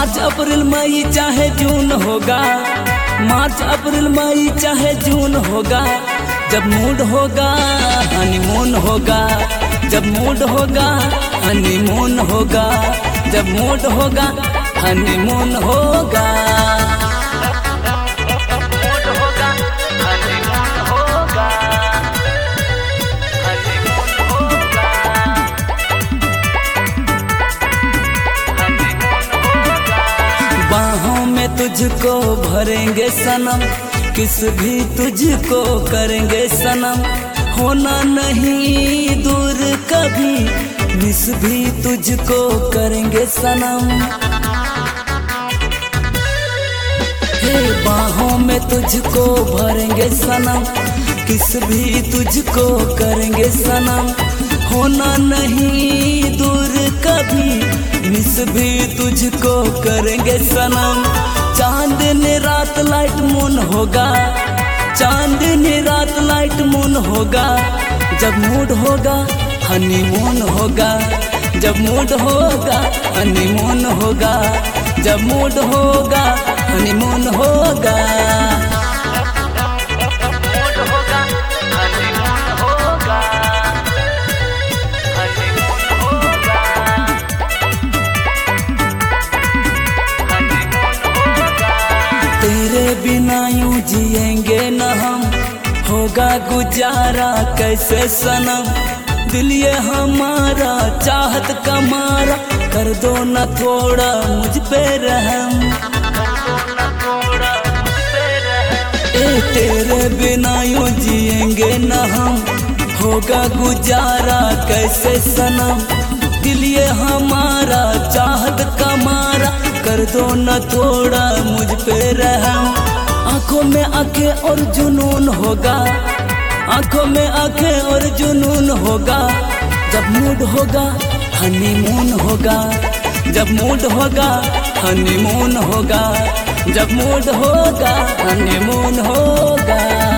मार्च अप्रैल मई चाहे जून होगा, मार्च अप्रैल मई चाहे जून होगा, जब मूड होगा हनीमून होगा, जब मूड होगा हनीमून होगा, जब मूड होगा हनीमून होगा। बाहों में तुझको भरेंगे सनम, किस भी तुझको करेंगे सनम, होना नहीं दूर कभी, मिस भी तुझको करेंगे सनम। हे बाहों में तुझको भरेंगे सनम, किस भी तुझको करेंगे सनम, होना नहीं दूर कभी, मिस भी तुझको करेंगे सनम। चांदनी रात लाइट मून होगा, चांदनी रात लाइट मून होगा, जब मूड होगा हनीमून होगा, जब मूड होगा हनीमून होगा, जब मूड होगा हनीमून होगा। तेरे बिना यूं जिएंगे न हम, होगा गुजारा कैसे सनम, दिल ये हमारा चाहत का मारा, कर दो न थोड़ा मुझ पे रहम। तेरे बिना यूं जिएंगे न हम, होगा गुजारा कैसे सनम, दिल ये हमारा चाहत का मारा, कर दो न थोड़ा मुझ पे रहम। आंखों में आंखें और जुनून होगा, आंखों में आंखें और जुनून होगा, जब मूड होगा हनीमून होगा, जब मूड होगा हनीमून होगा, जब मूड होगा हनीमून होगा।